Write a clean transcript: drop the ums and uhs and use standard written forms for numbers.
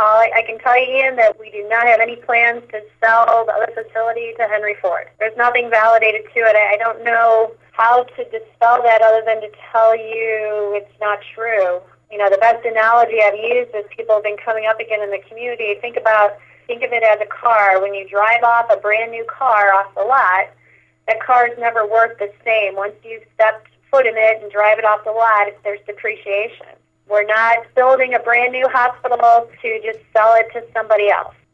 I can tell you, Ian, that we do not have any plans to sell the other facility to Henry Ford. There's nothing validated to it. I don't know how to dispel that other than to tell you it's not true. You know, the best analogy I've used is people have been coming up again in the community. Think of it as a car. When you drive off a brand new car off the lot, that car is never worth the same. Once you've stepped foot in it and drive it off the lot, there's depreciation. We're not building a brand new hospital to just sell it to somebody else.